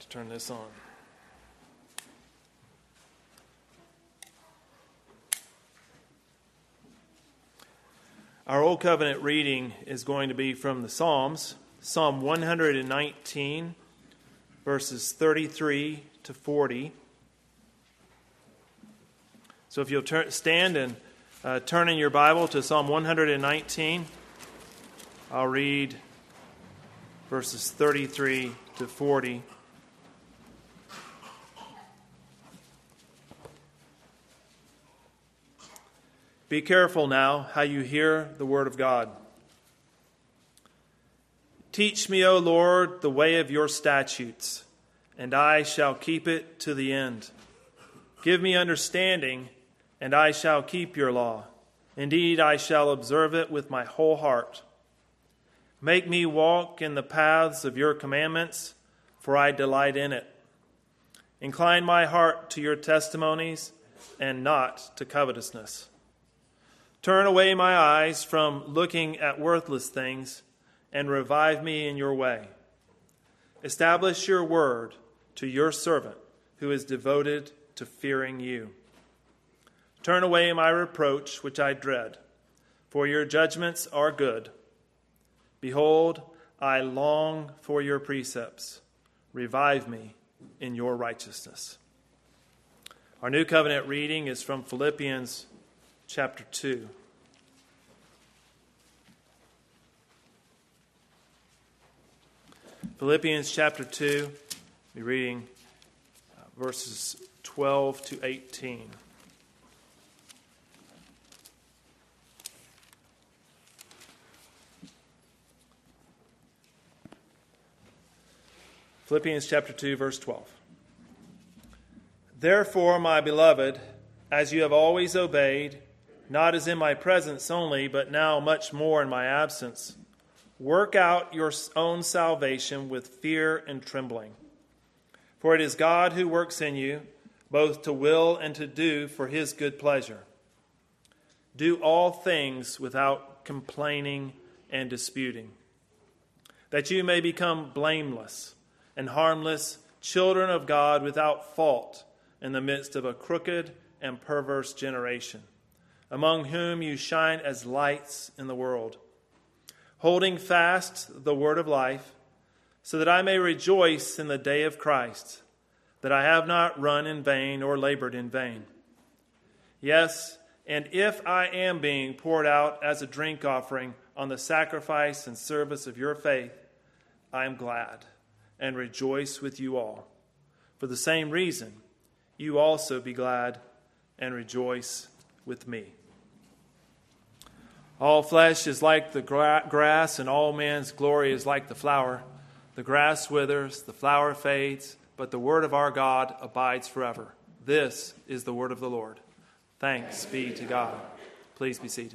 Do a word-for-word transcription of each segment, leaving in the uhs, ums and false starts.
turn this on. Our Old Covenant reading is going to be from the Psalms, Psalm one hundred nineteen, verses thirty-three to forty. So if you'll turn, stand and uh, turn in your Bible to Psalm one hundred nineteen, I'll read verses thirty-three to forty. Be careful now how you hear the word of God. Teach me, O Lord, the way of your statutes, and I shall keep it to the end. Give me understanding, and I shall keep your law. Indeed, I shall observe it with my whole heart. Make me walk in the paths of your commandments, for I delight in it. Incline my heart to your testimonies, and not to covetousness. Turn away my eyes from looking at worthless things, and revive me in your way. Establish your word to your servant, who is devoted to fearing you. Turn away my reproach, which I dread, for your judgments are good. Behold, I long for your precepts. Revive me in your righteousness. Our New Covenant reading is from Philippians chapter two. Philippians chapter two, we're reading uh, verses twelve to eighteen. Philippians chapter two, verse twelve. Therefore, my beloved, as you have always obeyed, not as in my presence only, but now much more in my absence, work out your own salvation with fear and trembling. For it is God who works in you, both to will and to do for his good pleasure. Do all things without complaining and disputing, that you may become blameless and harmless, children of God without fault in the midst of a crooked and perverse generation, among whom you shine as lights in the world, holding fast the word of life, so that I may rejoice in the day of Christ, that I have not run in vain or labored in vain. Yes, and if I am being poured out as a drink offering on the sacrifice and service of your faith, I am glad and rejoice with you all. For the same reason, you also be glad and rejoice with me. All flesh is like the gra- grass, and all man's glory is like the flower. The grass withers, the flower fades, but the word of our God abides forever. This is the word of the Lord. Thanks be to God. Please be seated.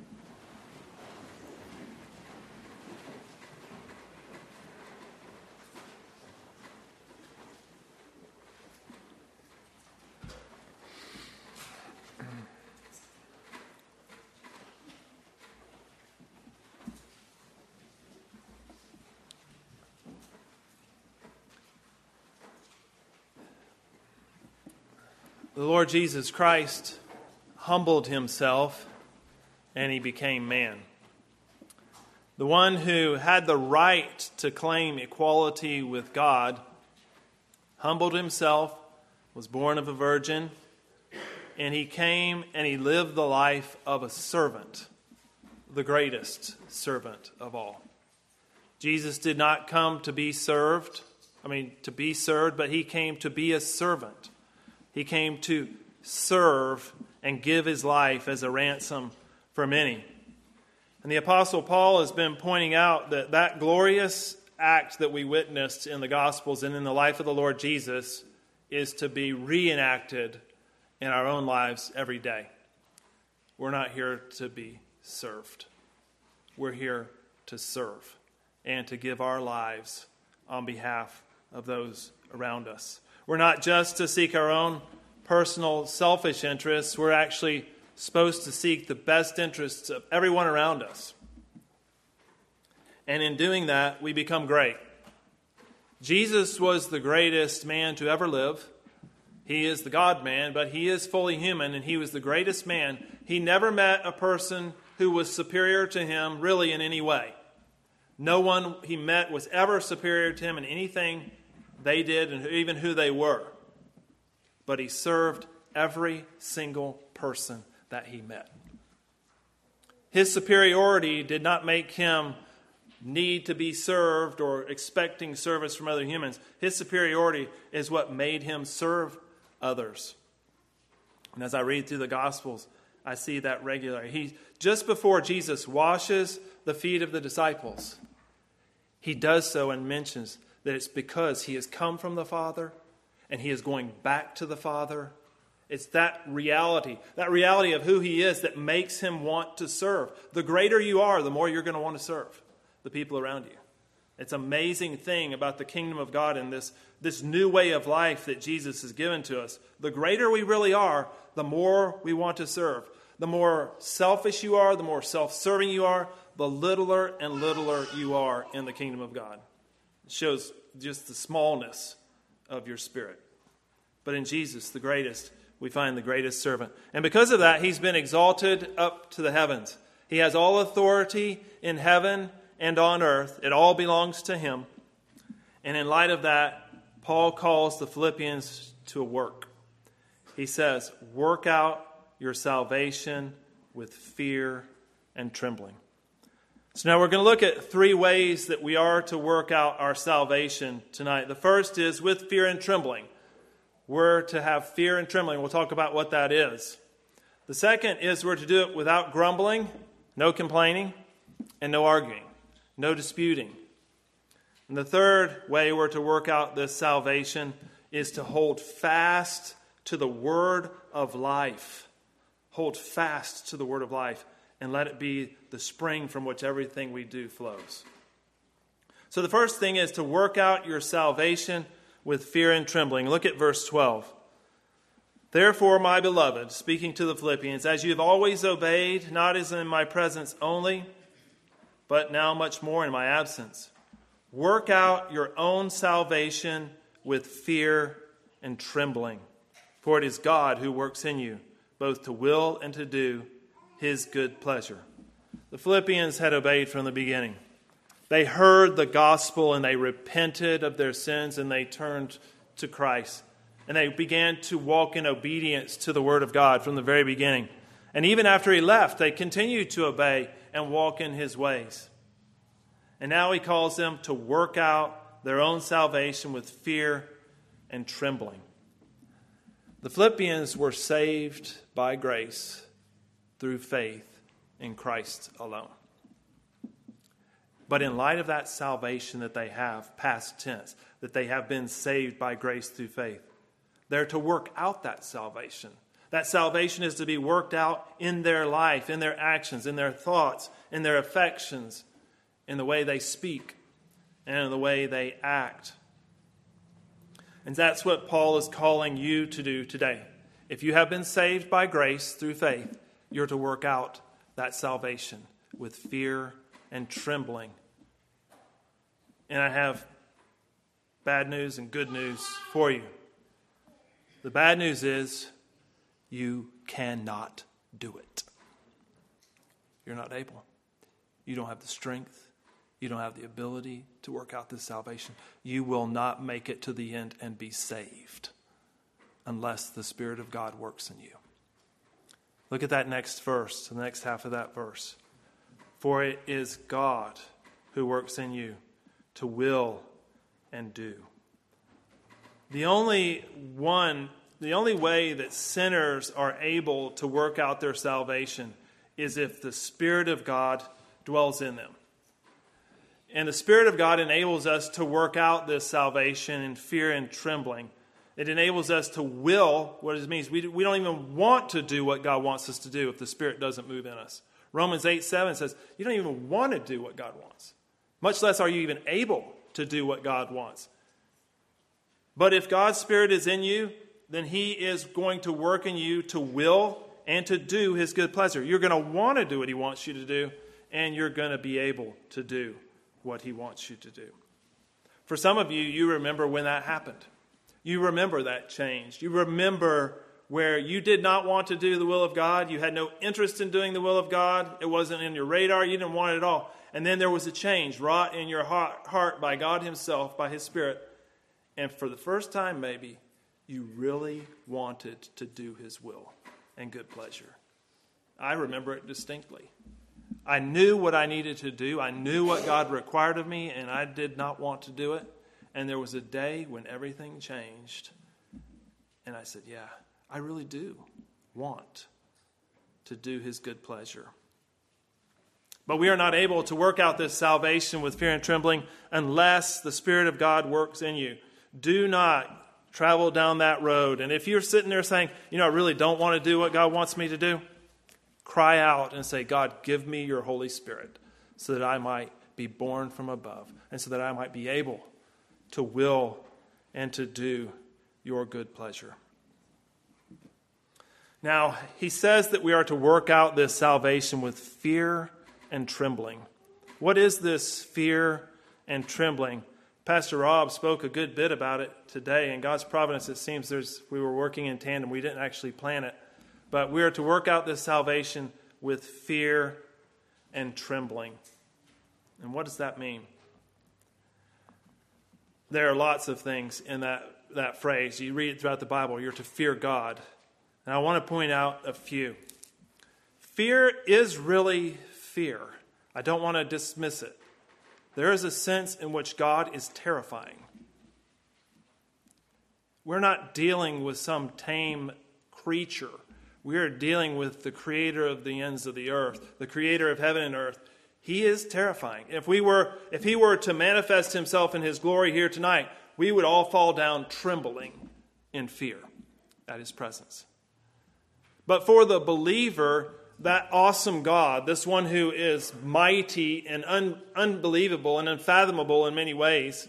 The Lord Jesus Christ humbled himself and he became man. The one who had the right to claim equality with God humbled himself, was born of a virgin, and he came and he lived the life of a servant, the greatest servant of all. Jesus did not come to be served, I mean to be served, but he came to be a servant. He came to serve and give his life as a ransom for many. And the Apostle Paul has been pointing out that that glorious act that we witnessed in the Gospels and in the life of the Lord Jesus is to be reenacted in our own lives every day. We're not here to be served. We're here to serve and to give our lives on behalf of those around us. We're not just to seek our own personal selfish interests. We're actually supposed to seek the best interests of everyone around us. And in doing that, we become great. Jesus was the greatest man to ever live. He is the God-man, but he is fully human, and he was the greatest man. He never met a person who was superior to him really in any way. No one he met was ever superior to him in anything they did and even who they were. But he served every single person that he met. His superiority did not make him need to be served or expecting service from other humans. His superiority is what made him serve others. And as I read through the Gospels, I see that regularly. He, just before Jesus washes the feet of the disciples, he does so and mentions that it's because he has come from the Father and he is going back to the Father. It's that reality, that reality of who he is that makes him want to serve. The greater you are, the more you're going to want to serve the people around you. It's an amazing thing about the kingdom of God and this, this new way of life that Jesus has given to us. The greater we really are, the more we want to serve. The more selfish you are, the more self-serving you are, the littler and littler you are in the kingdom of God. It shows just the smallness of your spirit. But in Jesus, the greatest, we find the greatest servant. And because of that, he's been exalted up to the heavens. He has all authority in heaven and on earth. It all belongs to him. And in light of that, Paul calls the Philippians to a work. He says, work out your salvation with fear and trembling. So now we're going to look at three ways that we are to work out our salvation tonight. The first is with fear and trembling. We're to have fear and trembling. We'll talk about what that is. The second is we're to do it without grumbling, no complaining, and no arguing, no disputing. And the third way we're to work out this salvation is to hold fast to the word of life. Hold fast to the word of life and let it be the spring from which everything we do flows. So the first thing is to work out your salvation with fear and trembling. Look at verse twelve. Therefore, my beloved, speaking to the Philippians, as you have always obeyed, not as in my presence only, but now much more in my absence, work out your own salvation with fear and trembling. For it is God who works in you, both to will and to do his good pleasure. The Philippians had obeyed from the beginning. They heard the gospel and they repented of their sins and they turned to Christ. And they began to walk in obedience to the word of God from the very beginning. And even after he left, they continued to obey and walk in his ways. And now he calls them to work out their own salvation with fear and trembling. The Philippians were saved by grace through faith in Christ alone. But in light of that salvation that they have, past tense, that they have been saved by grace through faith, they're to work out that salvation. That salvation is to be worked out in their life, in their actions, in their thoughts, in their affections, in the way they speak, and in the way they act. And that's what Paul is calling you to do today. If you have been saved by grace through faith, you're to work out that salvation with fear and trembling. And I have bad news and good news for you. The bad news is you cannot do it. You're not able. You don't have the strength. You don't have the ability to work out this salvation. You will not make it to the end and be saved unless the Spirit of God works in you. Look at that next verse, the next half of that verse. For it is God who works in you to will and do. The only one, the only way that sinners are able to work out their salvation is if the Spirit of God dwells in them. And the Spirit of God enables us to work out this salvation in fear and trembling. It enables us to will what it means. We, we don't even want to do what God wants us to do if the Spirit doesn't move in us. Romans eight seven says, you don't even want to do what God wants. Much less are you even able to do what God wants. But if God's Spirit is in you, then He is going to work in you to will and to do His good pleasure. You're going to want to do what He wants you to do, and you're going to be able to do what He wants you to do. For some of you, you remember when that happened. You remember that change. You remember where you did not want to do the will of God. You had no interest in doing the will of God. It wasn't in your radar. You didn't want it at all. And then there was a change wrought in your heart by God himself, by his Spirit. And for the first time, maybe, you really wanted to do his will and good pleasure. I remember it distinctly. I knew what I needed to do. I knew what God required of me, and I did not want to do it. And there was a day when everything changed. And I said, yeah, I really do want to do his good pleasure. But we are not able to work out this salvation with fear and trembling unless the Spirit of God works in you. Do not travel down that road. And if you're sitting there saying, you know, I really don't want to do what God wants me to do, cry out and say, God, give me your Holy Spirit so that I might be born from above and so that I might be able to will and to do your good pleasure. Now, he says that we are to work out this salvation with fear and trembling. What is this fear and trembling? Pastor Rob spoke a good bit about it today. In God's providence, it seems there's we were working in tandem. We didn't actually plan it. But we are to work out this salvation with fear and trembling. And what does that mean? There are lots of things in that, that phrase. You read it throughout the Bible. You're to fear God. And I want to point out a few. Fear is really fear. I don't want to dismiss it. There is a sense in which God is terrifying. We're not dealing with some tame creature. We are dealing with the creator of the ends of the earth, the creator of heaven and earth. He is terrifying. If we were, if he were to manifest himself in his glory here tonight, we would all fall down trembling in fear at his presence. But for the believer, that awesome God, this one who is mighty and un- unbelievable and unfathomable in many ways,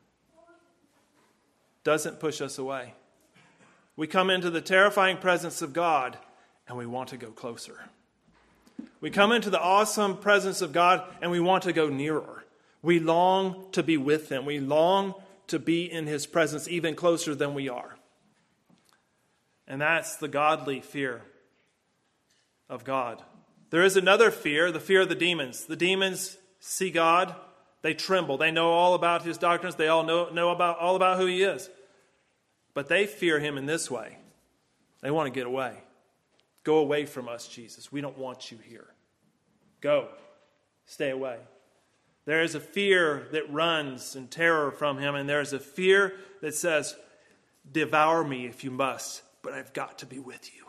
doesn't push us away. We come into the terrifying presence of God and we want to go closer. We come into the awesome presence of God and we want to go nearer. We long to be with him. We long to be in his presence even closer than we are. And that's the godly fear of God. There is another fear, the fear of the demons. The demons see God. They tremble. They know all about his doctrines. They all know, know about all about who he is. But they fear him in this way. They want to get away. Go away from us, Jesus. We don't want you here. Go. Stay away. There is a fear that runs in terror from him, and there is a fear that says, devour me if you must, but I've got to be with you.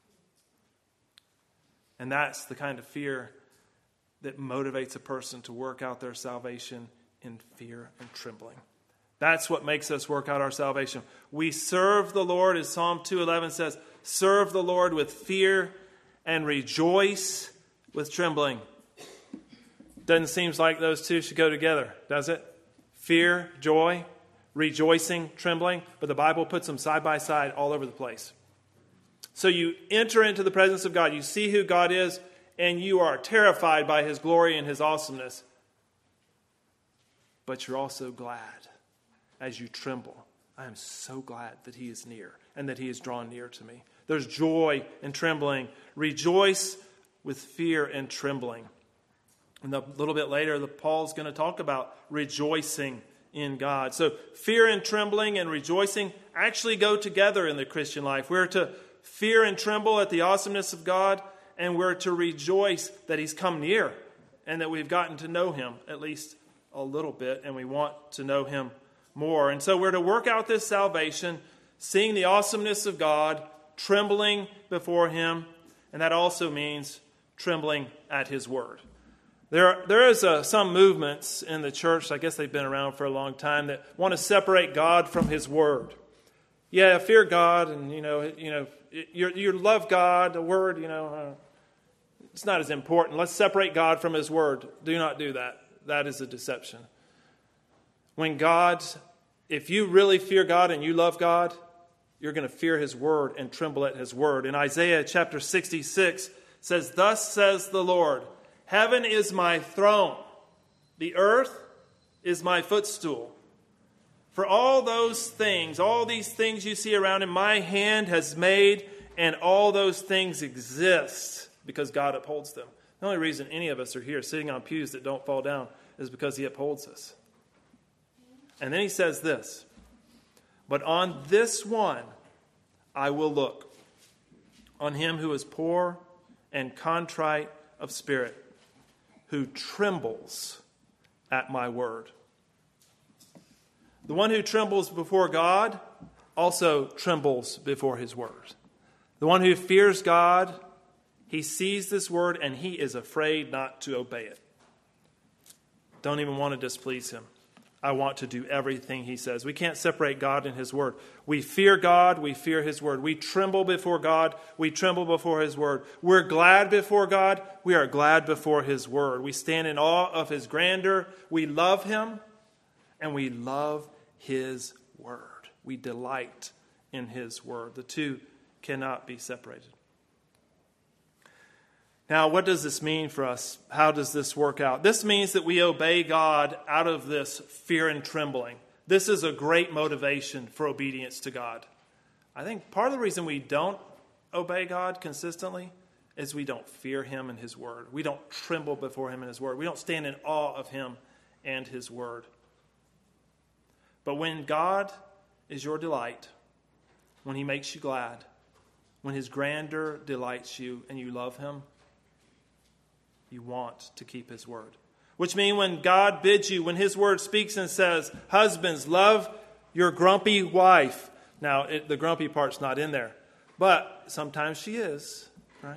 And that's the kind of fear that motivates a person to work out their salvation in fear and trembling. That's what makes us work out our salvation. We serve the Lord, as Psalm two eleven says, serve the Lord with fear and rejoice with trembling. Doesn't seem like those two should go together, does it? Fear, joy, rejoicing, trembling. But the Bible puts them side by side all over the place. So you enter into the presence of God. You see who God is, and you are terrified by his glory and his awesomeness. But you're also glad as you tremble. I am so glad that he is near and that he is drawn near to me. There's joy and trembling. Rejoice with fear and trembling. And a little bit later, the, Paul's going to talk about rejoicing in God. So fear and trembling and rejoicing actually go together in the Christian life. We're to fear and tremble at the awesomeness of God, and we're to rejoice that he's come near and that we've gotten to know him at least a little bit, and we want to know him more. And so we're to work out this salvation, seeing the awesomeness of God, trembling before him, and that also means trembling at his word. There, are, there is a, some movements in the church, I guess they've been around for a long time, that want to separate God from his word. Yeah, fear God, and you know, you know, you you love God. The word, you know, uh, it's not as important. Let's separate God from his word. Do not do that. That is a deception. When God, if you really fear God and you love God, you're going to fear his word and tremble at his word. In Isaiah chapter sixty-six says, "Thus says the Lord, heaven is my throne, the earth is my footstool. For all those things, all these things you see around him, my hand has made, and all those things exist because God upholds them. The only reason any of us are here sitting on pews that don't fall down is because he upholds us. And then he says this, but on this one I will look, on him who is poor and contrite of spirit, who trembles at my word. The one who trembles before God also trembles before his word. The one who fears God, he sees this word and he is afraid not to obey it. Don't even want to displease him. I want to do everything he says. We can't separate God and his word. We fear God, we fear his word. We tremble before God, we tremble before his word. We're glad before God, we are glad before his word. We stand in awe of his grandeur. We love him, and we love his word. We delight in his word. The two cannot be separated. Now, what does this mean for us? How does this work out? This means that we obey God out of this fear and trembling. This is a great motivation for obedience to God. I think part of the reason we don't obey God consistently is we don't fear him and his word. We don't tremble before him and his word. We don't stand in awe of him and his word. But when God is your delight, when he makes you glad, when his grandeur delights you and you love him, you want to keep his word. Which means when God bids you, when his word speaks and says, husbands, love your grumpy wife. Now, it, the grumpy part's not in there. But sometimes she is, right?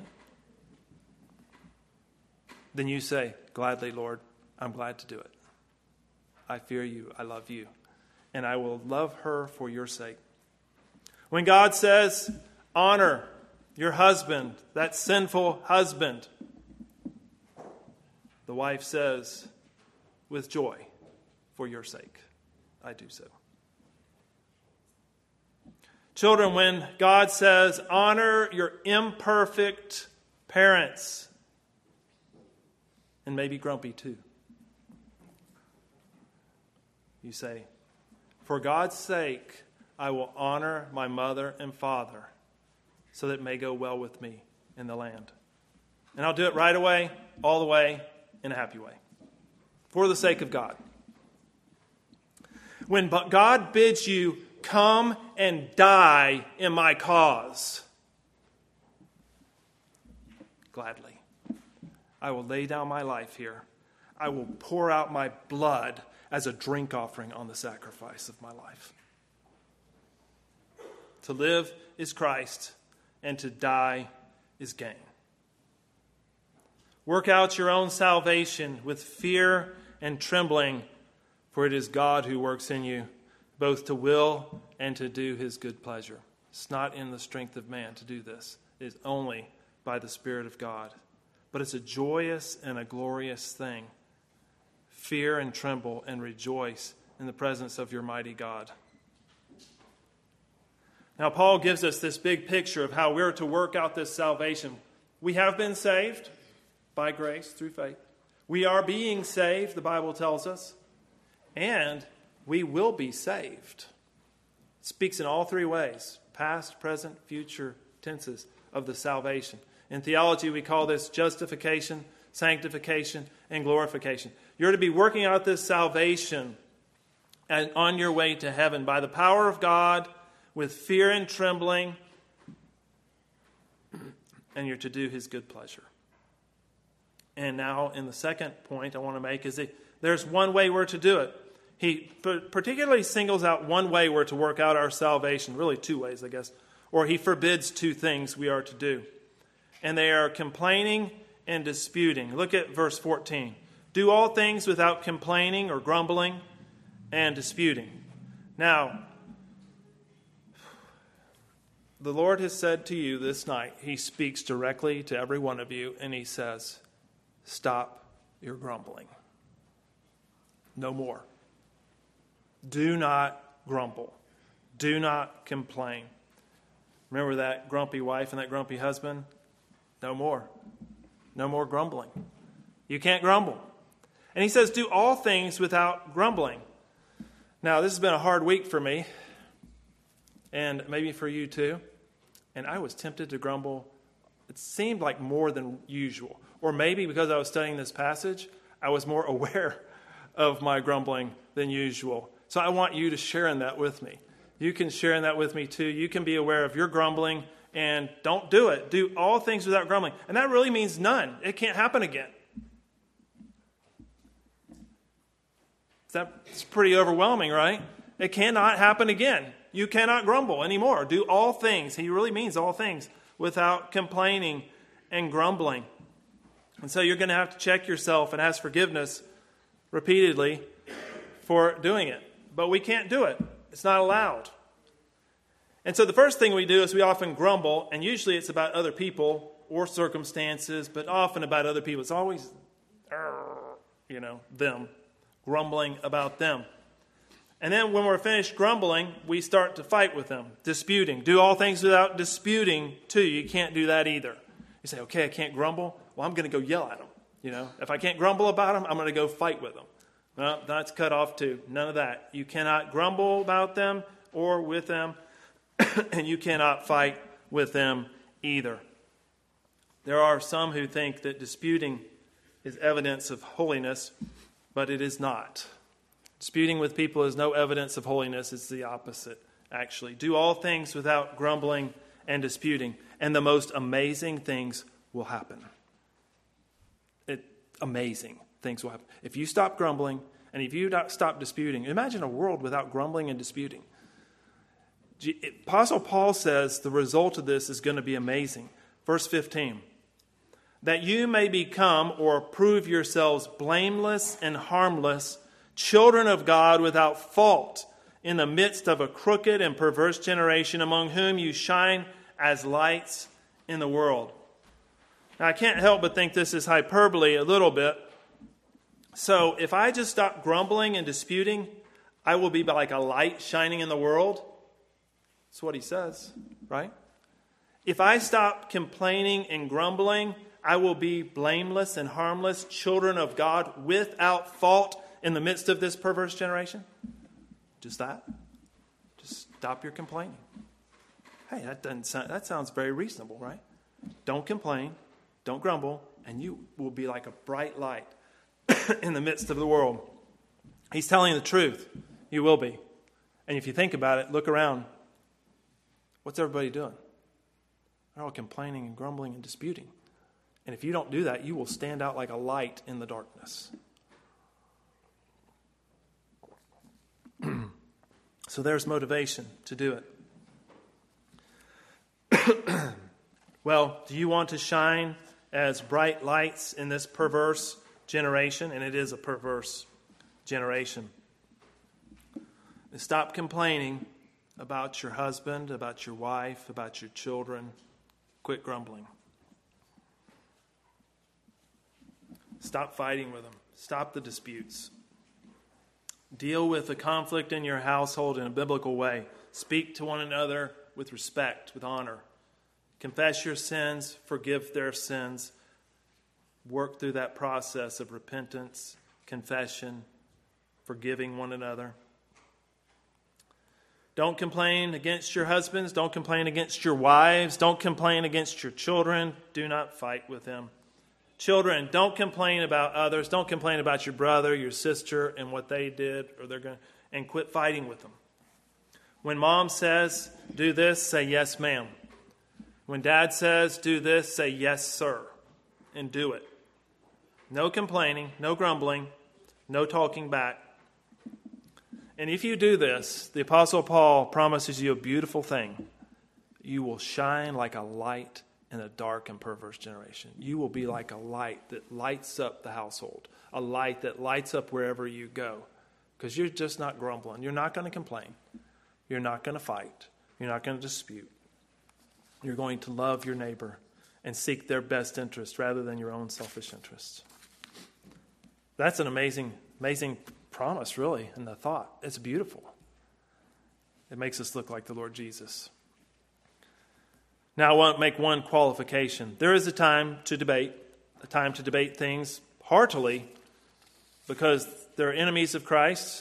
Then you say, gladly, Lord, I'm glad to do it. I fear you, I love you, and I will love her for your sake. When God says, honor your husband, that sinful husband, the wife says, with joy, for your sake, I do so. Children, when God says, honor your imperfect parents, and maybe grumpy too, you say, for God's sake, I will honor my mother and father so that it may go well with me in the land. And I'll do it right away, all the way, in a happy way, for the sake of God. When God bids you come and die in my cause, gladly, I will lay down my life here. I will pour out my blood as a drink offering on the sacrifice of my life. To live is Christ, and to die is gain. Work out your own salvation with fear and trembling, for it is God who works in you, both to will and to do his good pleasure. It's not in the strength of man to do this. It is only by the Spirit of God. But it's a joyous and a glorious thing. Fear and tremble and rejoice in the presence of your mighty God. Now, Paul gives us this big picture of how we're to work out this salvation. We have been saved by grace through faith. We are being saved, the Bible tells us, and we will be saved. It speaks in all three ways, past, present, future tenses of the salvation. In theology, we call this justification, sanctification, and glorification. You're to be working out this salvation and on your way to heaven by the power of God with fear and trembling, and you're to do his good pleasure. And now, in the second point I want to make is that there's one way we're to do it. He particularly singles out one way we're to work out our salvation, really two ways, I guess. Or he forbids two things we are to do. And they are complaining and disputing. Look at verse fourteen. Do all things without complaining or grumbling and disputing. Now, the Lord has said to you this night, he speaks directly to every one of you, and he says, stop your grumbling. No more. Do not grumble. Do not complain. Remember that grumpy wife and that grumpy husband? No more. No more grumbling. You can't grumble. And he says, do all things without grumbling. Now, this has been a hard week for me, and maybe for you too. And I was tempted to grumble. It seemed like more than usual. Or maybe because I was studying this passage, I was more aware of my grumbling than usual. So I want you to share in that with me. You can share in that with me too. You can be aware of your grumbling and don't do it. Do all things without grumbling. And that really means none. It can't happen again. That's pretty overwhelming, right? It cannot happen again. You cannot grumble anymore. Do all things. He really means all things without complaining and grumbling. And so you're going to have to check yourself and ask forgiveness repeatedly for doing it. But we can't do it. It's not allowed. And so the first thing we do is we often grumble, and usually it's about other people or circumstances, but often about other people. It's always, you know, them, grumbling about them. And then when we're finished grumbling, we start to fight with them, disputing. Do all things without disputing, too. You can't do that either. You say, okay, I can't grumble. Well, I'm going to go yell at them. You know, if I can't grumble about them, I'm going to go fight with them. No, that's cut off too. None of that. You cannot grumble about them or with them, and you cannot fight with them either. There are some who think that disputing is evidence of holiness, but it is not. Disputing with people is no evidence of holiness. It's the opposite, actually. Do all things without grumbling and disputing, and the most amazing things will happen. It, amazing things will happen. If you stop grumbling and if you stop disputing, imagine a world without grumbling and disputing. Apostle Paul says the result of this is going to be amazing. Verse fifteen, that you may become or prove yourselves blameless and harmless, children of God without fault, in the midst of a crooked and perverse generation, among whom you shine as lights in the world. Now, I can't help but think this is hyperbole a little bit. So if I just stop grumbling and disputing, I will be like a light shining in the world. That's what he says, right? If I stop complaining and grumbling, I will be blameless and harmless, children of God without fault in the midst of this perverse generation. Just that. Just stop your complaining. Hey, that doesn't sound, that sounds very reasonable, right? Don't complain, don't grumble, and you will be like a bright light in the midst of the world. He's telling the truth. You will be. And if you think about it, look around. What's everybody doing? They're all complaining and grumbling and disputing. And if you don't do that, you will stand out like a light in the darkness. So there's motivation to do it. Well, do you want to shine as bright lights in this perverse generation? And it is a perverse generation. Stop complaining about your husband, about your wife, about your children. Quit grumbling. Stop fighting with them. Stop the disputes. Deal with the conflict in your household in a biblical way. Speak to one another with respect, with honor. Confess your sins, forgive their sins. Work through that process of repentance, confession, forgiving one another. Don't complain against your husbands. Don't complain against your wives. Don't complain against your children. Do not fight with them. Children, don't complain about others. Don't complain about your brother, your sister, and what they did, or they're going, and quit fighting with them. When mom says, do this, say yes, ma'am. When dad says, do this, say yes, sir, and do it. No complaining, no grumbling, no talking back. And if you do this, the Apostle Paul promises you a beautiful thing. You will shine like a light in a dark and perverse generation. You will be like a light that lights up the household, a light that lights up wherever you go, because you're just not grumbling. You're not going to complain. You're not going to fight. You're not going to dispute. You're going to love your neighbor and seek their best interest rather than your own selfish interests. That's an amazing, amazing promise, really, in the thought. It's beautiful. It makes us look like the Lord Jesus. Now, I want to make one qualification. There is a time to debate, a time to debate things heartily, because they're enemies of Christ.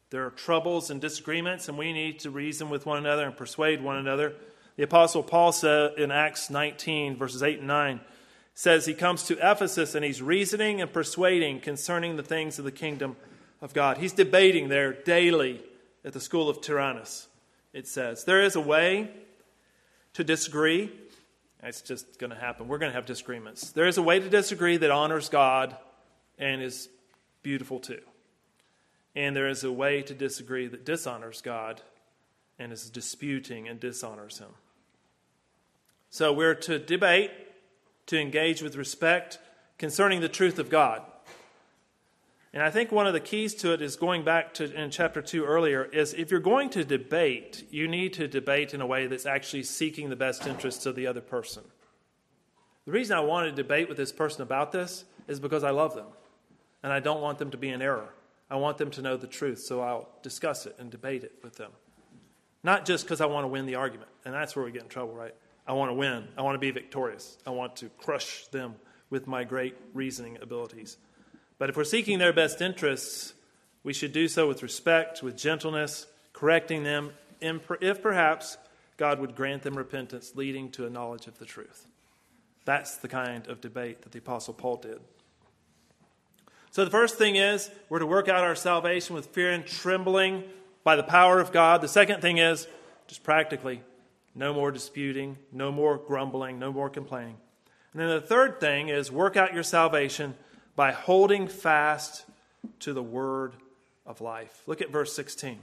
There are troubles and disagreements, and we need to reason with one another and persuade one another. The Apostle Paul said in Acts nineteen, verses eight and nine, says he comes to Ephesus and he's reasoning and persuading concerning the things of the kingdom of God. He's debating there daily at the school of Tyrannus, it says. There is a way to disagree. It's just going to happen. We're going to have disagreements. There is a way to disagree that honors God and is beautiful too. And there is a way to disagree that dishonors God and is disputing and dishonors him. So we're to debate, to engage with respect concerning the truth of God. And I think one of the keys to it is going back to in chapter two earlier, is if you're going to debate, you need to debate in a way that's actually seeking the best interests of the other person. The reason I want to debate with this person about this is because I love them. And I don't want them to be in error. I want them to know the truth, so I'll discuss it and debate it with them. Not just because I want to win the argument. And that's where we get in trouble, right? I want to win. I want to be victorious. I want to crush them with my great reasoning abilities. But if we're seeking their best interests, we should do so with respect, with gentleness, correcting them, if perhaps God would grant them repentance, leading to a knowledge of the truth. That's the kind of debate that the Apostle Paul did. So the first thing is, we're to work out our salvation with fear and trembling by the power of God. The second thing is, just practically, no more disputing, no more grumbling, no more complaining. And then the third thing is, work out your salvation by holding fast to the word of life. Look at verse sixteen.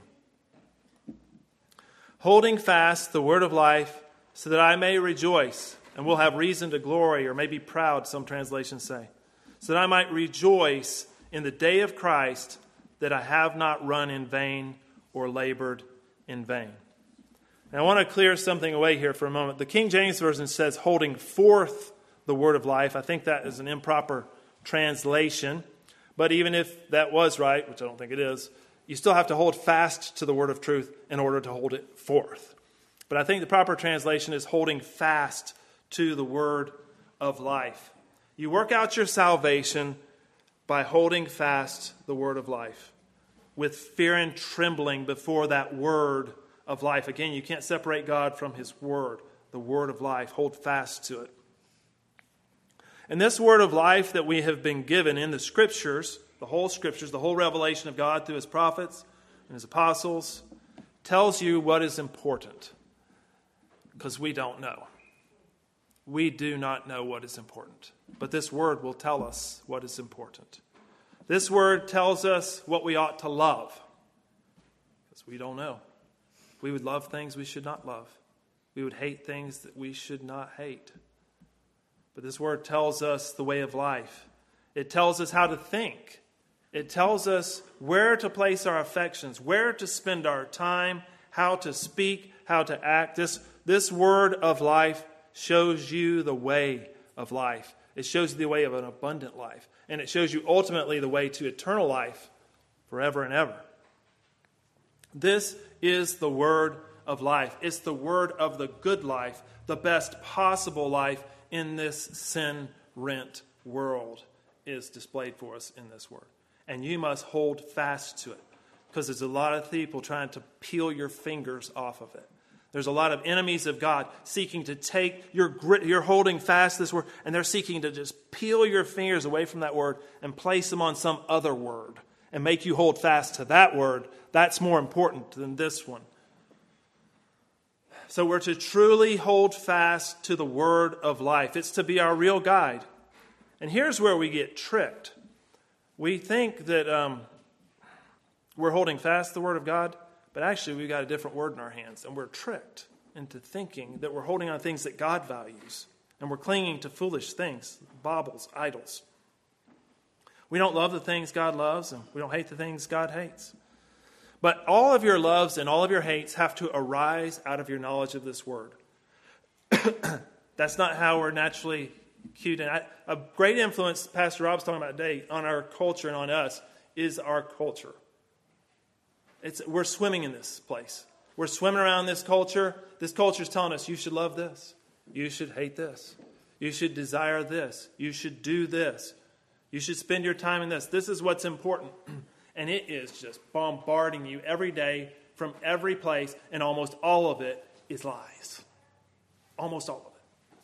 Holding fast the word of life, so that I may rejoice, and will have reason to glory, or may be proud, some translations say. So that I might rejoice in the day of Christ, that I have not run in vain or labored in vain. Now I want to clear something away here for a moment. The King James Version says holding forth the word of life. I think that is an improper translation. But even if that was right, which I don't think it is, you still have to hold fast to the word of truth in order to hold it forth. But I think the proper translation is holding fast to the word of life. You work out your salvation by holding fast the word of life with fear and trembling before that word of life. Again, you can't separate God from his word, the word of life. Hold fast to it. And this word of life that we have been given in the Scriptures, the whole Scriptures, the whole revelation of God through his prophets and his apostles, tells you what is important. Because we don't know. We do not know what is important. But this word will tell us what is important. This word tells us what we ought to love. Because we don't know. We would love things we should not love. We would hate things that we should not hate. But this word tells us the way of life. It tells us how to think. It tells us where to place our affections, where to spend our time, how to speak, how to act. This, this word of life shows you the way of life. It shows you the way of an abundant life. And it shows you ultimately the way to eternal life forever and ever. This is the word of life. It's the word of the good life, the best possible life in this sin-rent world is displayed for us in this word. And you must hold fast to it, because there's a lot of people trying to peel your fingers off of it. There's a lot of enemies of God seeking to take your grit, you're holding fast this word, and they're seeking to just peel your fingers away from that word and place them on some other word and make you hold fast to that word. That's more important than this one. So we're to truly hold fast to the word of life. It's to be our real guide. And here's where we get tricked. We think that um, we're holding fast the word of God, but actually we've got a different word in our hands. And we're tricked into thinking that we're holding on things that God values. And we're clinging to foolish things, baubles, idols. We don't love the things God loves, and we don't hate the things God hates. But all of your loves and all of your hates have to arise out of your knowledge of this word. That's not how we're naturally cued. And I, a great influence, Pastor Rob's talking about today, on our culture and on us is our culture. It's, we're swimming in this place. We're swimming around this culture. This culture is telling us you should love this. You should hate this. You should desire this. You should do this. You should spend your time in this. This is what's important. And it is just bombarding you every day from every place, and almost all of it is lies. Almost all of it.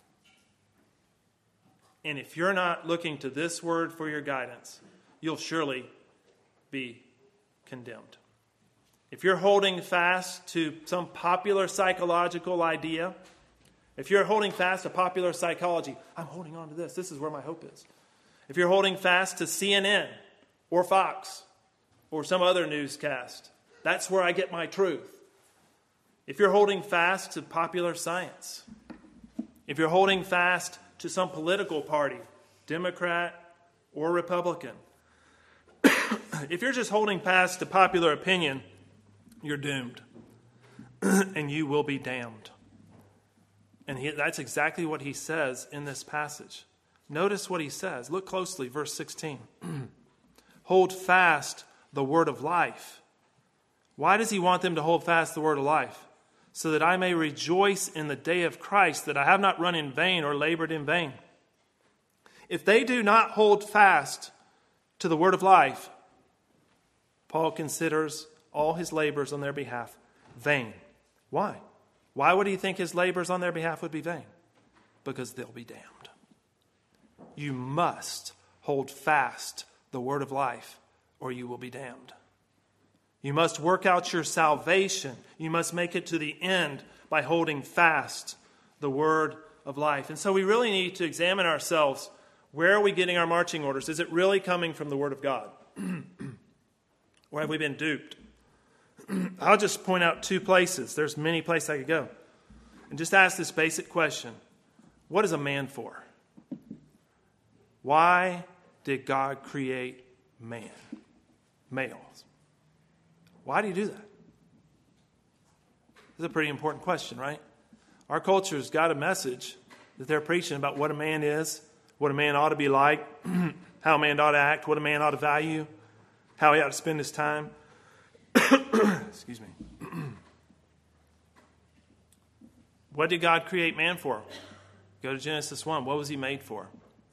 And if you're not looking to this word for your guidance, you'll surely be condemned. If you're holding fast to some popular psychological idea, if you're holding fast to popular psychology, I'm holding on to this. This is where my hope is. If you're holding fast to C N N or Fox or some other newscast, that's where I get my truth. If you're holding fast to popular science, if you're holding fast to some political party, Democrat or Republican, if you're just holding fast to popular opinion, you're doomed. And you will be damned. And he, that's exactly what he says in this passage. Notice what he says. Look closely, verse sixteen. Hold fast the word of life. Why does he want them to hold fast the word of life? So that I may rejoice in the day of Christ, that I have not run in vain or labored in vain. If they do not hold fast to the word of life, Paul considers all his labors on their behalf vain. Why? Why would he think his labors on their behalf would be vain? Because they'll be damned. You must hold fast the word of life, or you will be damned. You must work out your salvation. You must make it to the end by holding fast the word of life. And so we really need to examine ourselves. Where are we getting our marching orders? Is it really coming from the word of God? Or have we been duped? I'll just point out two places. There's many places I could go. And just ask this basic question. What is a man for? Why did God create man? Males. Why do you do that? This is a pretty important question, right? Our culture's got a message that they're preaching about what a man is, what a man ought to be like, how a man ought to act, what a man ought to value, how he ought to spend his time. Excuse me. What did God create man for? Go to Genesis one. What was he made for?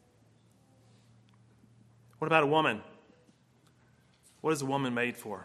What about a woman? What is a woman made for?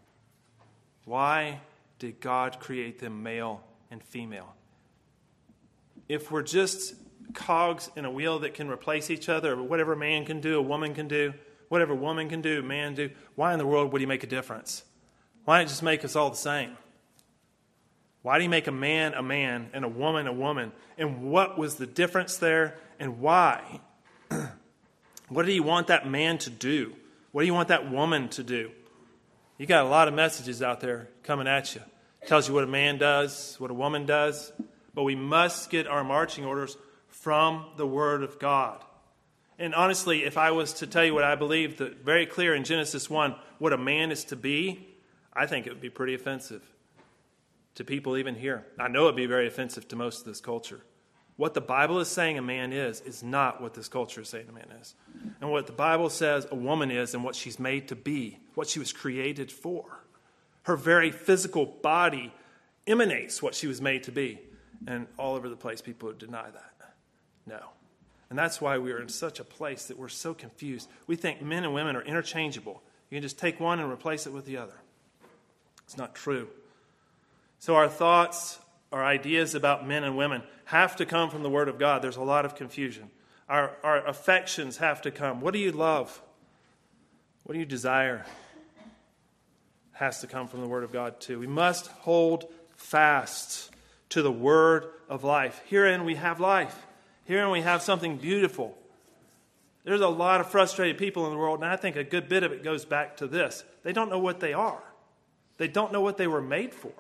Why did God create them male and female? If we're just cogs in a wheel that can replace each other, or whatever man can do, a woman can do, whatever woman can do, man do, why in the world would he make a difference? Why not just make us all the same? Why do you make a man a man and a woman a woman? And what was the difference there and why? What do you want that man to do? What do you want that woman to do? You got a lot of messages out there coming at you. It tells you what a man does, what a woman does. But we must get our marching orders from the Word of God. And honestly, if I was to tell you what I believe, that very clear in Genesis one, what a man is to be, I think it would be pretty offensive to people even here. I know it would be very offensive to most of this culture. What the Bible is saying a man is, is not what this culture is saying a man is. And what the Bible says a woman is and what she's made to be, what she was created for. Her very physical body emanates what she was made to be. And all over the place, people would deny that. No. And that's why we are in such a place that we're so confused. We think men and women are interchangeable. You can just take one and replace it with the other. It's not true. So our thoughts, our ideas about men and women have to come from the Word of God. There's a lot of confusion. Our, our affections have to come. What do you love? What do you desire? Has to come from the Word of God too. We must hold fast to the word of life. Herein we have life. Herein we have something beautiful. There's a lot of frustrated people in the world, and I think a good bit of it goes back to this. They don't know what they are. They don't know what they were made for.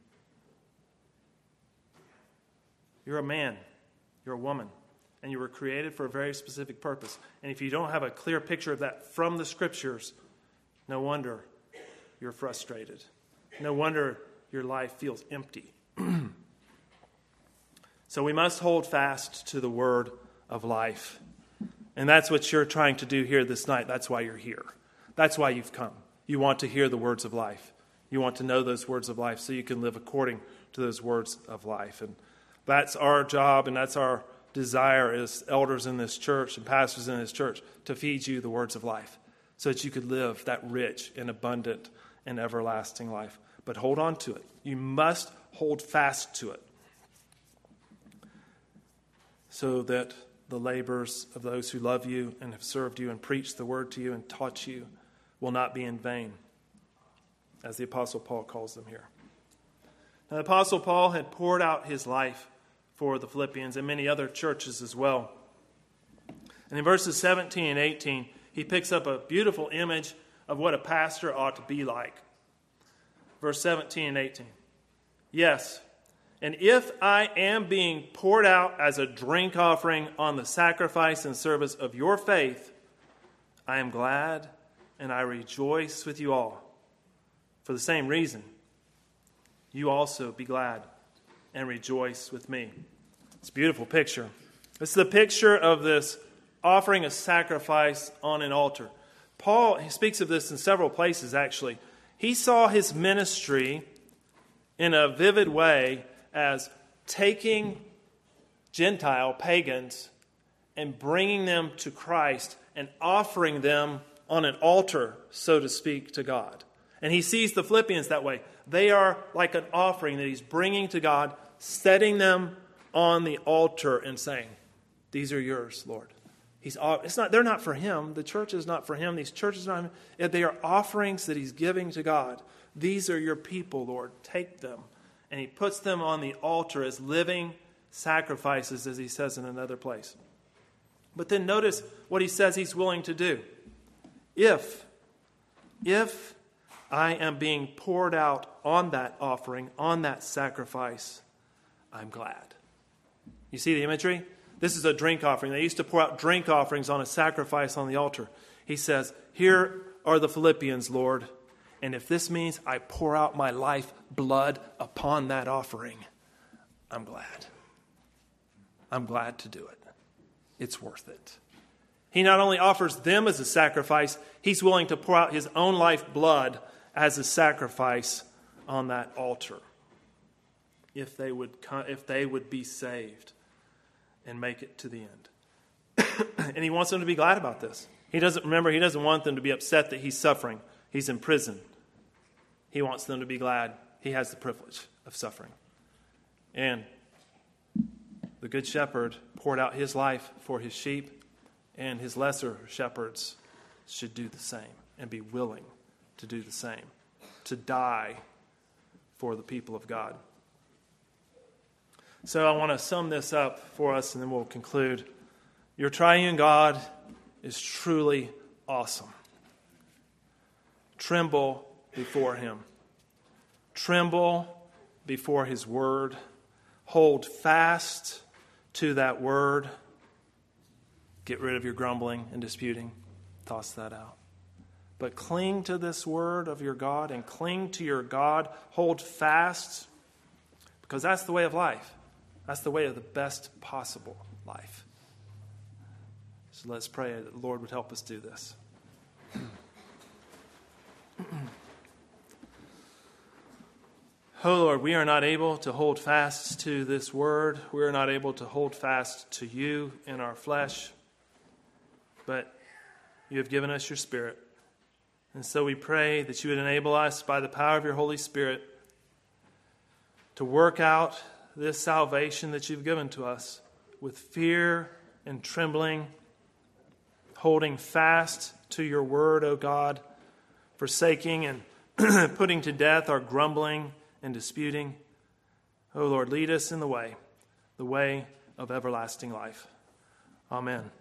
You're a man. You're a woman. And you were created for a very specific purpose. And if you don't have a clear picture of that from the Scriptures, no wonder you're frustrated. No wonder your life feels empty. So we must hold fast to the word of life. And that's what you're trying to do here this night. That's why you're here. That's why you've come. You want to hear the words of life. You want to know those words of life so you can live according to those words of life. And that's our job and that's our desire as elders in this church and pastors in this church, to feed you the words of life so that you could live that rich and abundant and everlasting life. But hold on to it. You must hold fast to it, so that the labors of those who love you and have served you and preached the word to you and taught you will not be in vain, as the Apostle Paul calls them here. Now, the Apostle Paul had poured out his life for the Philippians and many other churches as well. And in verses seventeen and eighteen, he picks up a beautiful image of what a pastor ought to be like. Verse seventeen and eighteen. Yes, and if I am being poured out as a drink offering on the sacrifice and service of your faith, I am glad and I rejoice with you all. For the same reason, you also be glad and rejoice with me. It's a beautiful picture. It's the picture of this offering a sacrifice on an altar. Paul, he speaks of this in several places, actually. He saw his ministry in a vivid way as taking Gentile pagans and bringing them to Christ and offering them on an altar, so to speak, to God. And he sees the Philippians that way. They are like an offering that he's bringing to God, setting them on the altar and saying, these are yours, Lord. He's, it's not, they're not for him. The church is not for him. These churches are not for him. They are offerings that he's giving to God. These are your people, Lord. Take them. And he puts them on the altar as living sacrifices, as he says in another place. But then notice what he says he's willing to do. If, if I am being poured out on that offering, on that sacrifice, I'm glad. You see the imagery? This is a drink offering. They used to pour out drink offerings on a sacrifice on the altar. He says, here are the Philippians, Lord. And if this means I pour out my life blood upon that offering, I'm glad. I'm glad to do it. It's worth it. He not only offers them as a sacrifice, he's willing to pour out his own life blood as a sacrifice on that altar. If they would, if they would be saved and make it to the end. And he wants them to be glad about this. He doesn't, remember, he doesn't want them to be upset that he's suffering. He's in prison. He wants them to be glad he has the privilege of suffering. And the good shepherd poured out his life for his sheep, and his lesser shepherds should do the same and be willing to do the same, to die for the people of God. So I want to sum this up for us, and then we'll conclude. Your triune God is truly awesome. Tremble before him. Tremble before his word. Hold fast to that word. Get rid of your grumbling and disputing. Toss that out. But cling to this word of your God and cling to your God. Hold fast, because that's the way of life. That's the way of the best possible life. So let's pray that the Lord would help us do this. Oh Lord, we are not able to hold fast to this word. We are not able to hold fast to you in our flesh. But you have given us your Spirit. And so we pray that you would enable us by the power of your Holy Spirit to work out this salvation that you've given to us with fear and trembling, holding fast to your word, O God, forsaking and putting to death our grumbling and disputing. O Lord, lead us in the way, the way of everlasting life. Amen.